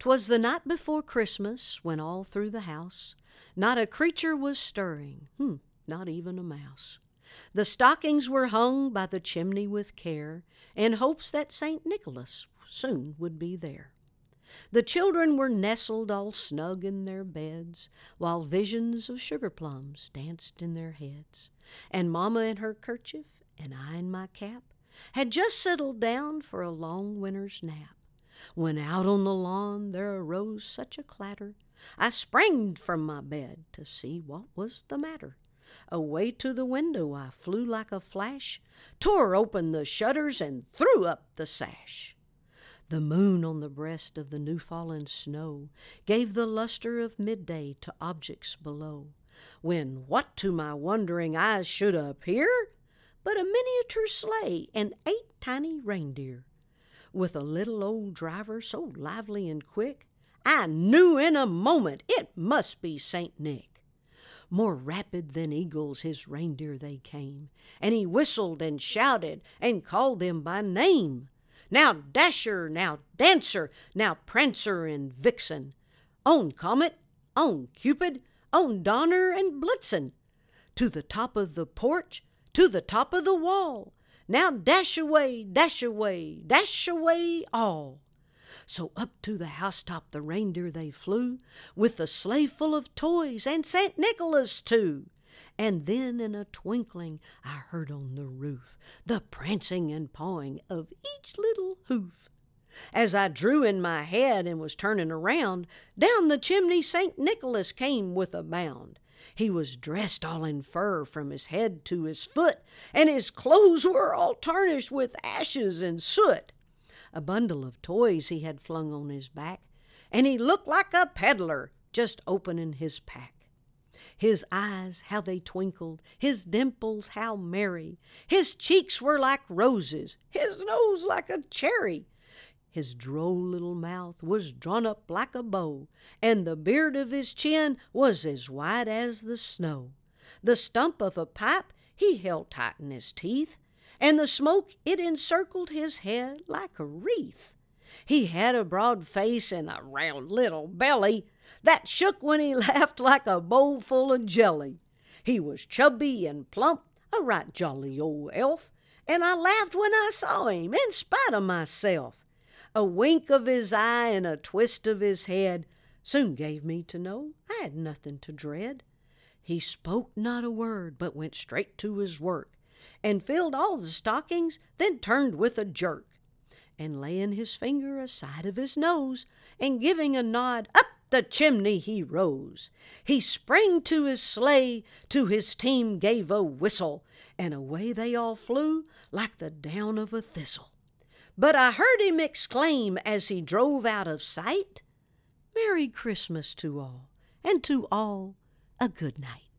'Twas the night before Christmas, when all through the house not a creature was stirring, not even a mouse. The stockings were hung by the chimney with care, in hopes that St. Nicholas soon would be there. The children were nestled all snug in their beds, while visions of sugar plums danced in their heads. And Mama in her kerchief, and I in my cap, had just settled down for a long winter's nap, when out on the lawn there arose such a clatter, I sprang from my bed to see what was the matter. Away to the window I flew like a flash, tore open the shutters and threw up the sash. The moon on the breast of the new-fallen snow gave the luster of midday to objects below, when what to my wondering eyes should appear but a miniature sleigh and 8 tiny reindeer, with a little old driver so lively and quick, I knew in a moment it must be St. Nick. More rapid than eagles his reindeer they came, and he whistled and shouted and called them by name. Now Dasher, now Dancer, now Prancer and Vixen, on Comet, on Cupid, on Donner and Blitzen, to the top of the porch, to the top of the wall. Now dash away, dash away, dash away all. So up to the housetop the reindeer they flew, with the sleigh full of toys and St. Nicholas too. And then in a twinkling I heard on the roof the prancing and pawing of each little hoof. As I drew in my head and was turning around, down the chimney St. Nicholas came with a bound. He was dressed all in fur from his head to his foot, and his clothes were all tarnished with ashes and soot. A bundle of toys he had flung on his back, and he looked like a peddler just opening his pack. His eyes, how they twinkled, his dimples, how merry. His cheeks were like roses, his nose like a cherry. His droll little mouth was drawn up like a bow, and the beard of his chin was as white as the snow. The stump of a pipe he held tight in his teeth, and the smoke it encircled his head like a wreath. He had a broad face and a round little belly that shook when he laughed like a bowl full of jelly. He was chubby and plump, a right jolly old elf, and I laughed when I saw him in spite of myself. A wink of his eye and a twist of his head soon gave me to know I had nothing to dread. He spoke not a word, but went straight to his work, and filled all the stockings, then turned with a jerk, and laying his finger aside of his nose, and giving a nod, up the chimney he rose. He sprang to his sleigh, to his team gave a whistle, and away they all flew like the down of a thistle. But I heard him exclaim as he drove out of sight, "Merry Christmas to all, and to all a good night."